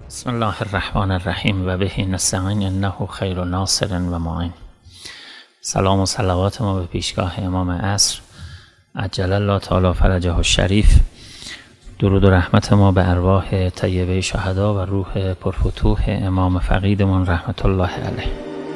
بسم الله الرحمن الرحیم و به نستعین انه خیر ناصر و معین. سلام و صلوات ما به پیشگاه امام عصر عجل الله تعالی فرجه الشریف. درود و رحمت ما به ارواح طیبه شهدا و روح پرفتوح امام فقیدمون رحمت الله علیه.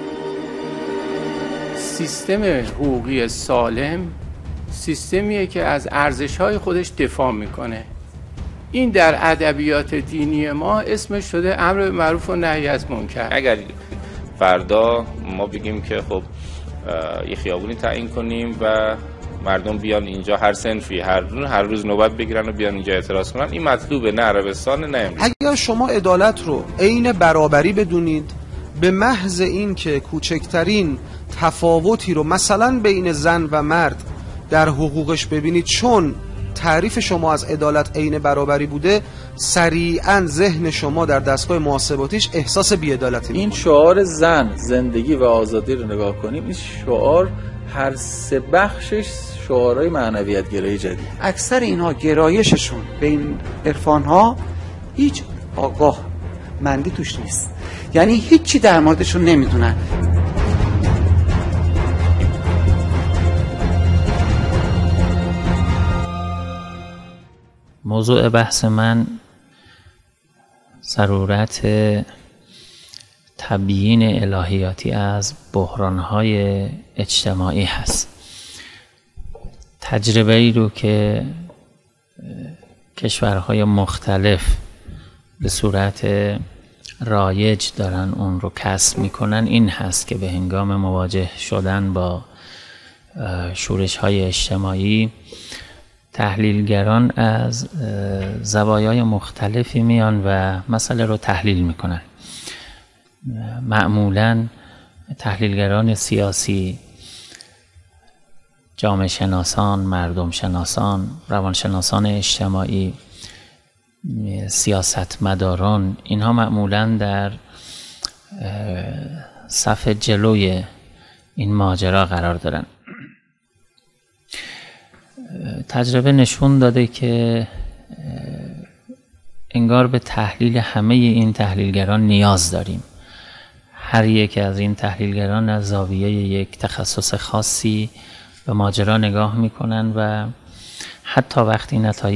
سیستم حقوقی سالم سیستمیه که از ارزش‌های خودش دفاع میکنه. این در ادبیات دینی ما اسمش شده امر به معروف و نهی از منکر. اگر فردا ما بگیم که خب یه خیابونی تعیین کنیم و مردم بیان اینجا هر صنفی هر روز نوبت بگیرن و بیان اینجا اعتراض کنن، این مطلوبه نه عربستان نه امریکا. اگر شما عدالت رو عین برابری بدونید، به محض این که کوچکترین تفاوتی رو مثلا بین زن و مرد در حقوقش ببینید، چون تعریف شما از عدالت عین برابری بوده، سریعا ذهن شما در دستگاه محاسباتیش احساس بی‌عدالتی. این شعار زن، زندگی و آزادی رو نگاه کنیم، این شعار هر سه بخشش شعارهای معنویت گرایی جدید. اکثر اینها گرایششون به این عرفان‌ها هیچ آگاه مندی توش نیست، یعنی هیچی در موردشون نمیدونن. موضوع بحث من ضرورت تبیین الهیاتی از بحران‌های اجتماعی هست. تجربه‌ای رو که کشورهای مختلف به صورت رایج دارن اون رو کسب میکنن این هست که به هنگام مواجه شدن با شورش‌های اجتماعی، تحلیلگران از زوایای مختلفی میان و مسئله رو تحلیل میکنن. معمولاً تحلیلگران سیاسی، جامعه شناسان، مردم شناسان، روانشناسان اجتماعی، سیاستمداران، اینها معمولاً در صف جلوی این ماجرا قرار دارن. تجربه نشون داده که انگار به تحلیل همه این تحلیلگران نیاز داریم. هر یک از این تحلیلگران از زاویه یک تخصص خاصی به ماجرا نگاه میکنن و حتی وقتی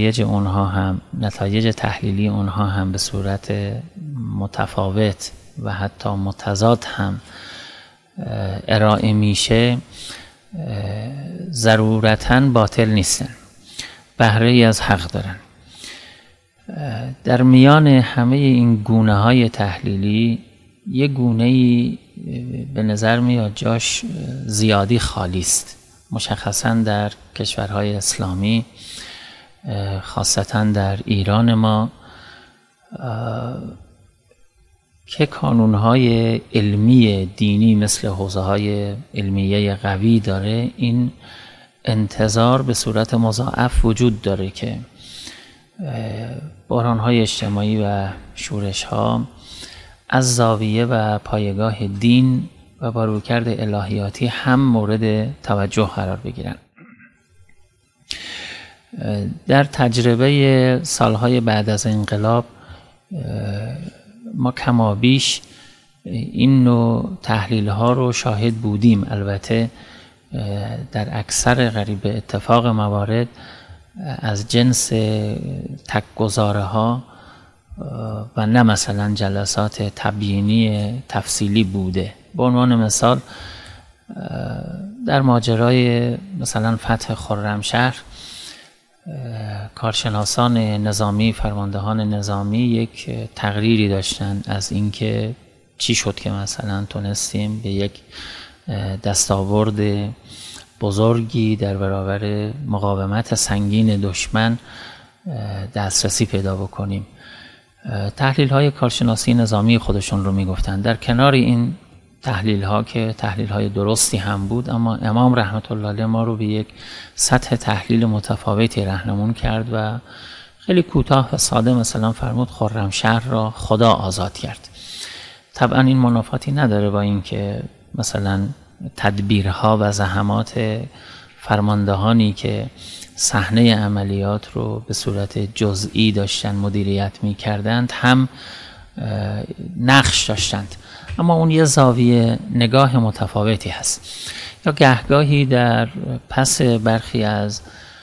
نتایج تحلیلی اونها هم به صورت متفاوت و حتی متضاد هم ارائه میشه، ضرورتاً باطل نیستن، بهره ای از حق دارن. در میان همه این گونه های تحلیلی یک گونه ای به نظر میاد جاش زیادی خالی است، مشخصاً در کشورهای اسلامی، خاصتاً در ایران ما که کانونهای علمی دینی مثل حوزه‌های علمیه قوی داره. این انتظار به صورت مضاعف وجود داره که بحران‌های اجتماعی و شورش‌ها از زاویه و پایگاه دین و با رویکرد الهیاتی هم مورد توجه قرار بگیرن. در تجربه سالهای بعد از انقلاب ما کمابیش این نوع تحلیل ها رو شاهد بودیم. البته در اکثر قریب اتفاق موارد از جنس تک‌گذاره ها و نه مثلا جلسات تبیینی تفصیلی بوده. به عنوان مثال در ماجرای مثلا فتح خرمشهر، کارشناسان نظامی، فرماندهان نظامی یک تقریری داشتن از اینکه چی شد که مثلا تونستیم به یک دستاورد بزرگی در برابر مقاومت سنگین دشمن دسترسی پیدا بکنیم. تحلیل های کارشناسی نظامی خودشون رو میگفتن. در کنار این تحلیل ها که تحلیل های درستی هم بود، اما امام رحمت الله علیه ما رو به یک سطح تحلیل متفاوتی راهنمون کرد و خیلی کوتاه و ساده مثلا فرمود خرمشهر را خدا آزاد کرد. طبعا این منافاتی نداره با این که مثلا تدبیرها و زحمات فرماندهانی که صحنه عملیات رو به صورت جزئی داشتن مدیریت می کردند هم نقش داشتند، اما اون یه زاویه نگاه متفاوتی هست. یا گهگاهی در پس برخی از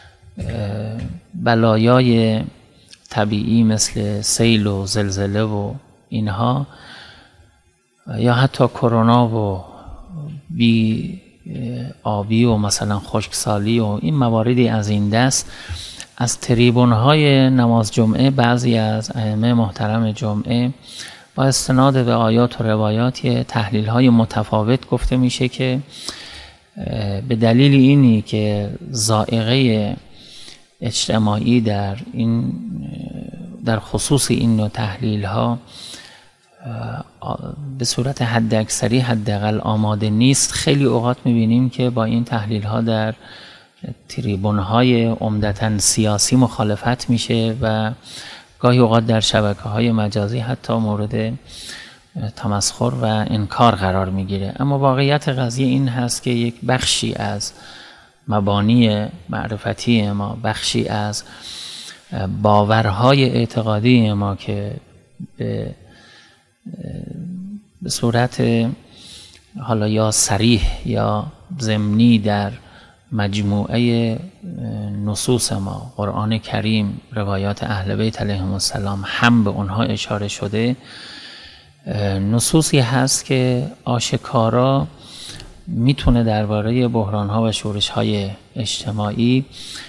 بلایای طبیعی مثل سیل و زلزله و اینها، یا حتی کرونا و بی آبی و مثلا خشکسالی و این مواردی از این دست، از تریبون‌های نماز جمعه بعضی از ائمه محترم جمعه با استناد به آیات و روایات تحلیل‌های متفاوت گفته میشه که به دلیل اینی که ذائقه اجتماعی در خصوص این نوع تحلیل‌ها به صورت حداکثری حداقل آماده نیست، خیلی اوقات می‌بینیم که با این تحلیل‌ها در تریبون‌های عمدتاً سیاسی مخالفت میشه و گاهی اوقات در شبکه‌های مجازی حتی مورد تمسخر و انکار قرار میگیره. اما واقعیت قضیه این هست که یک بخشی از مبانی معرفتی ما، بخشی از باورهای اعتقادی ما که به صورت حالا یا صریح یا ضمنی در مجموعه نصوص ما، قرآن کریم، روایات اهل بیت علیهم السلام، هم به اونها اشاره شده، نصوصی هست که آشکارا میتونه درباره بحران‌ها و شورش‌های اجتماعی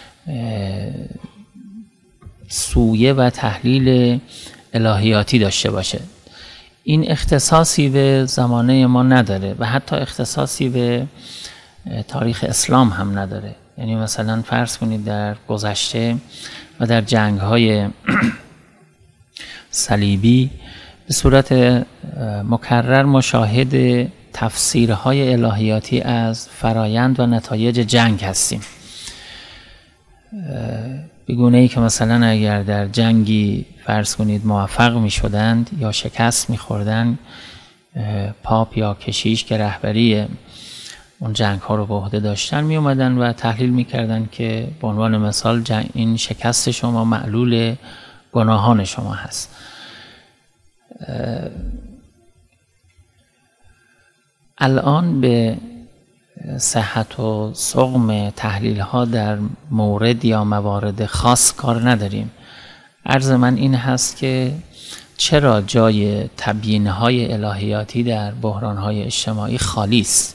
سویه و تحلیل الهیاتی داشته باشه. این اختصاصی به زمانه ما نداره و حتی اختصاصی به تاریخ اسلام هم نداره. یعنی مثلا فرض کنید در گذشته و در جنگ‌های صلیبی به صورت مکرر مشاهد تفسیرهای الهیاتی از فرایند و نتایج جنگ هستیم. بگونه ای که مثلا اگر در جنگی فرض کنید موفق می شدند یا شکست می خوردند، پاپ یا کشیش که رهبری اون جنگ ها رو به عهده داشتن می اومدن و تحلیل می کردن که به عنوان مثال این شکست شما معلول گناهان شما هست. الان به صحت و سقم تحلیل ها در مورد یا موارد خاص کار نداریم. عرض من این هست که چرا جای تبیین های الهیاتی در بحران های اجتماعی خالی است.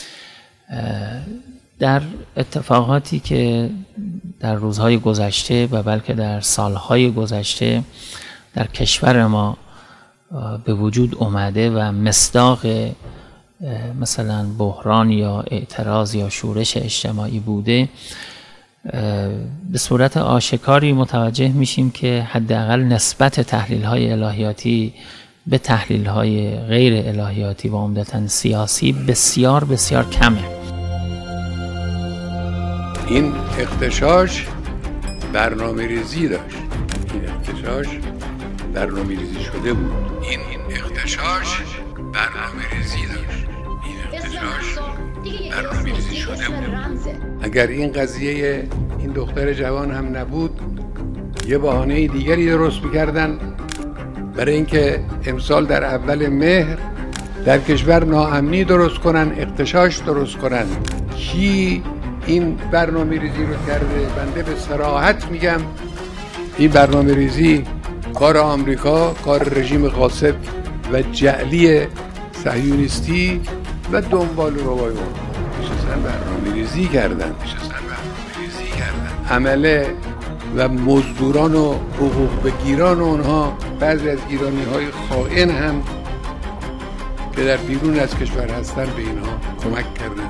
در اتفاقاتی که در روزهای گذشته و بلکه در سالهای گذشته در کشور ما به وجود اومده و مصداق مثلا بحران یا اعتراض یا شورش اجتماعی بوده، به صورت آشکاری متوجه میشیم که حداقل نسبت تحلیل‌های الهیاتی به تحلیل‌های غیر الهیاتی و عمدتاً سیاسی بسیار بسیار کمه. این اغتشاش برنامه‌ریزی داشت. این اغتشاش برنامه‌ریزی شده بود. این اغتشاش برنامه‌ریزی داشت. این اغتشاش برنامه‌ریزی شده بود. اگر این قضیه این دختر جوان هم نبود، یه بهانه دیگری درست می‌کردن برای اینکه امسال در اول مهر در کشور ناامنی درست کنن، اغتشاش درست کنن. کی این برنامه‌ریزی رو کرده؟ بنده به صراحت میگم این برنامه‌ریزی کار آمریکا، کار رژیم غاصب و جعلی صهیونیستی و دنبال روای اون نشستن برنامه‌ریزی کردن. عمله و مزدوران و حقوق بگیران اونها، بعضی از ایرانی‌های خائن هم که در بیرون از keshwar هستن به اینها کمک کردن.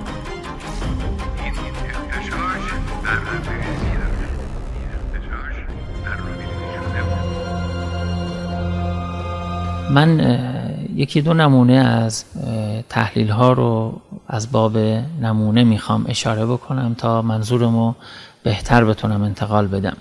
من یکی دو نمونه از تحلیل ها رو از باب نمونه میخوام اشاره بکنم تا منظورمو بهتر بتونم انتقال بدم.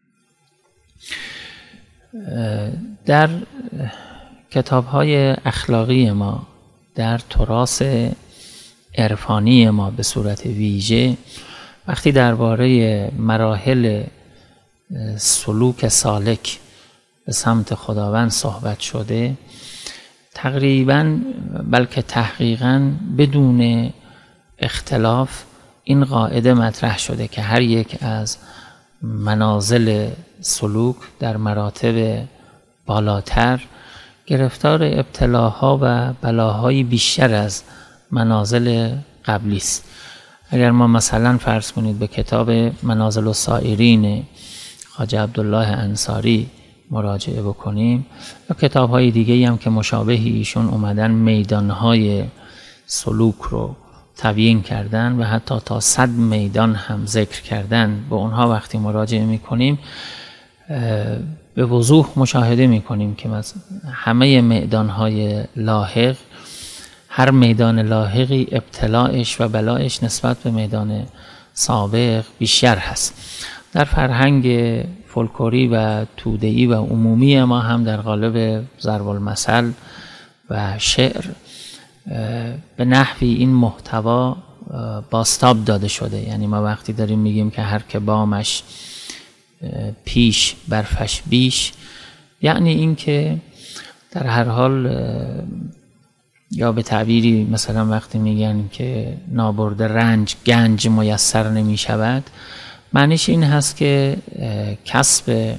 در کتاب های اخلاقی ما، در تراث عرفانی ما به صورت ویژه، وقتی درباره مراحل سلوک سالک به سمت خداوند صحبت شده، تقریباً بلکه تحقیقاً بدون اختلاف این قاعده مطرح شده که هر یک از منازل سلوک در مراتب بالاتر گرفتار ابتلاها و بلاهای بیشتر از منازل قبلی است. اگر ما مثلا فرض کنید به کتاب منازل السائرین خواجه عبدالله انصاری مراجعه بکنیم یا کتاب‌های دیگه‌ای هم که مشابهی ایشون اومدن میدان‌های سلوک رو تبیین کردن و حتی تا 100 میدان هم ذکر کردن، به اونها وقتی مراجعه می‌کنیم به وضوح مشاهده می‌کنیم که همه میدان‌های لاحق، هر میدان لاحقی ابتلاعش و بلایش نسبت به میدان سابق بیشتر هست. در فرهنگ فولکلوری و توده‌ای و عمومی ما هم در قالب ضرب المثل و شعر به نحوی این محتوا بازتاب داده شده. یعنی ما وقتی داریم میگیم که هر که بامش پیش برفش بیش، یعنی این که در هر حال، یا به تعبیری مثلا وقتی میگن که نابرده رنج گنج میسر نمی شود، معنیش این هست که کسب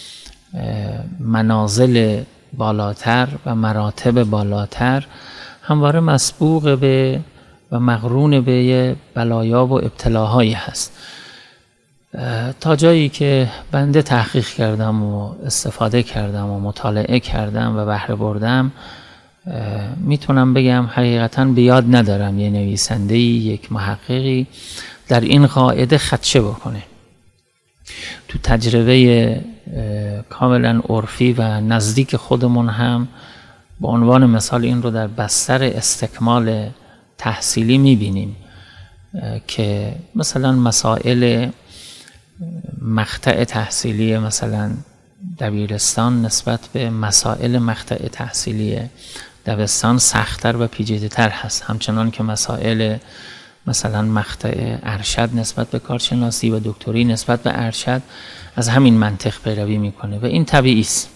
منازل بالاتر و مراتب بالاتر همواره مسبوق به و مقرون به بلایا و ابتلاهایی هست. تا جایی که بنده تحقیق کردم و استفاده کردم و مطالعه کردم و بهره بردم، میتونم بگم حقیقتاً به یاد ندارم یه نویسنده‌ای، یک محققی در این قاعده خدشه بکنه. تو تجربه کاملا عرفی و نزدیک خودمون هم به عنوان مثال این رو در بستر استکمال تحصیلی میبینیم که مثلا مسائل مقطع تحصیلی مثلا دبیرستان نسبت به مسائل مقطع تحصیلی دبستان سخت‌تر و پیچیده‌تر هست، همچنان که مسائل مثلا مقطع ارشد نسبت به کارشناسی و دکتری نسبت به ارشد از همین منطق پیروی میکنه و این طبیعی است.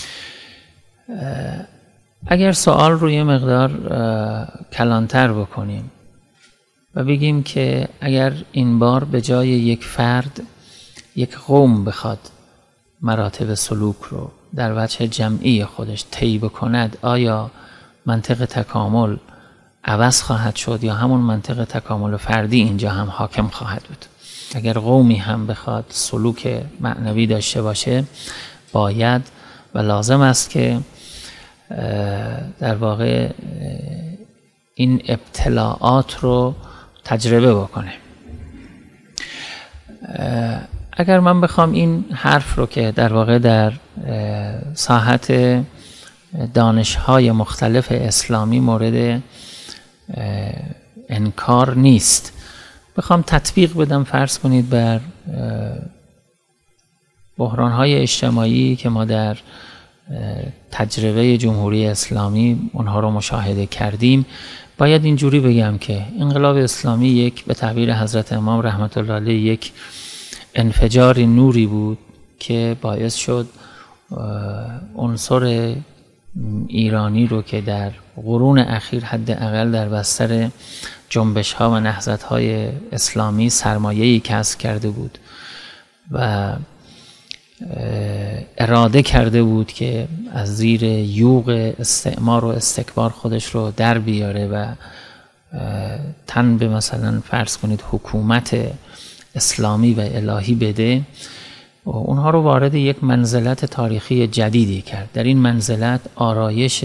اگر سوال رو یه مقدار کلانتر بکنیم و بگیم که اگر این بار به جای یک فرد یک قوم بخواد مراتب سلوک رو در وجه جمعی خودش طی بکند، آیا منطق تکامل عوض خواهد شد یا همون منطق تکامل فردی اینجا هم حاکم خواهد بود؟ اگر قومی هم بخواد سلوک معنوی داشته باشه، باید و لازم است که در واقع این ابتلاعات رو تجربه بکنه. اگر من بخوام این حرف رو که در واقع در ساحت دانش‌های مختلف اسلامی مورد انکار نیست، بخوام تطبیق بدم فرض کنید بر بحران‌های اجتماعی که ما در تجربه جمهوری اسلامی اونها رو مشاهده کردیم، باید اینجوری بگم که انقلاب اسلامی یک، به تعبیر حضرت امام رحمت الله علیه، یک انفجار نوری بود که باعث شد عنصر ایرانی رو که در قرون اخیر حداقل در بستر جنبش ها و نهضت های اسلامی سرمایه‌ای کسب کرده بود و اراده کرده بود که از زیر یوغ استعمار و استکبار خودش رو در بیاره و تن به مثلا فرض کنید حکومت اسلامی و الهی بده، و اونها رو وارد یک منزلت تاریخی جدیدی کرد. در این منزلت آرایش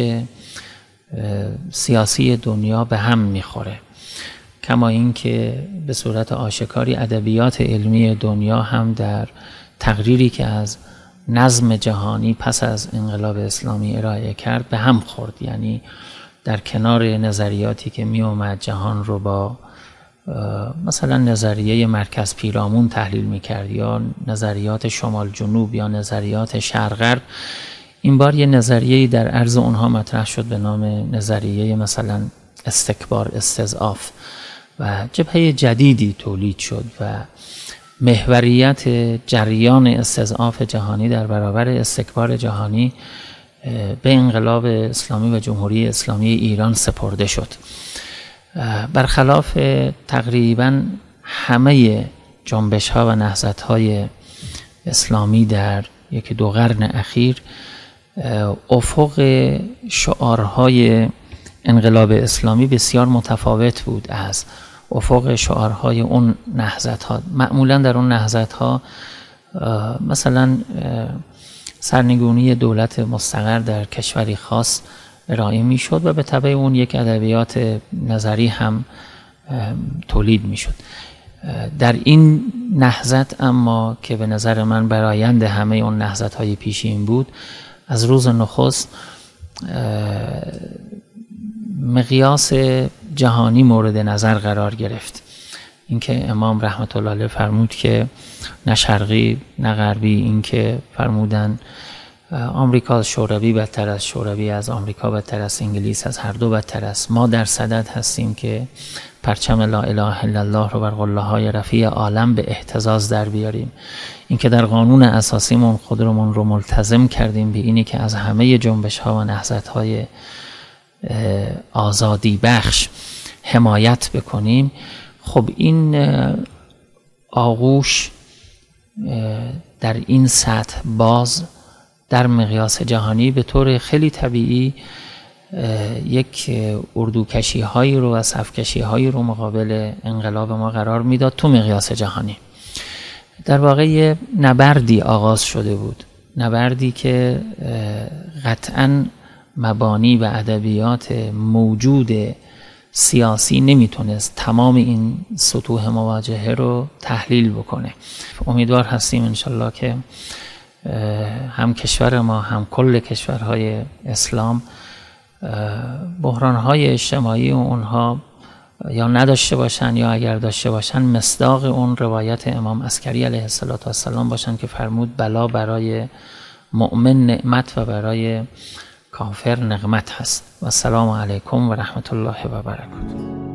سیاسی دنیا به هم میخوره، کما اینکه به صورت آشکاری ادبیات علمی دنیا هم در تقریری که از نظم جهانی پس از انقلاب اسلامی ارائه کرد به هم خورد. یعنی در کنار نظریاتی که می اومد جهان رو با مثلا نظریه مرکز پیرامون تحلیل می کرد یا نظریات شمال جنوب یا نظریات شرق غرب، این بار یه نظریه‌ای در عرض اونها مطرح شد به نام نظریه مثلا استکبار، استضعاف، و جبهه جدیدی تولید شد و محوریت جریان استضعاف جهانی در برابر استکبار جهانی به انقلاب اسلامی و جمهوری اسلامی ایران سپرده شد. برخلاف تقریبا همه جنبش ها و نهضت های اسلامی در 1-2 قرن اخیر، افق شعارهای انقلاب اسلامی بسیار متفاوت بود از افق شعارهای اون نهضت ها. معمولا در اون نهضت ها مثلا سرنگونی دولت مستقر در کشوری خاص ارائه می شد و به تبع اون یک ادبیات نظری هم تولید می شد. در این نهضت اما که به نظر من برآیند همه اون نهضت های پیشین بود، از روز نخست مقیاس جهانی مورد نظر قرار گرفت. اینکه امام رحمت الله علیه فرمود که نه شرقی نه غربی، اینکه فرمودن آمریکا شوروی بدتر از شوروی، از آمریکا بدتر از انگلیس، از هر دو بدتر است. ما در صدد هستیم که پرچم لا اله الا الله رو بر قله‌های رفیع عالم به اهتزاز در بیاریم. اینکه در قانون اساسیمون خودمون رو ملتزم کردیم به اینی که از همه جنبش‌ها و نهضت‌های آزادی بخش حمایت بکنیم. خب این آغوش در این سطح باز در مقیاس جهانی به طور خیلی طبیعی یک اردوکشی هایی رو و صفکشی هایی رو مقابل انقلاب ما قرار میداد تو مقیاس جهانی. در واقع نبردی آغاز شده بود، نبردی که قطعاً مبانی و ادبیات موجود سیاسی نمیتونست تمام این سطوح مواجهه رو تحلیل بکنه. امیدوار هستیم انشالله که هم کشور ما هم کل کشورهای اسلام بحرانهای اجتماعی اونها یا نداشته باشن یا اگر داشته باشن مصداق اون روایت امام عسکری علیه السلام باشن که فرمود بلا برای مؤمن نعمت و برای کافر نقمت هست. و السلام علیکم و رحمت الله و برکاته.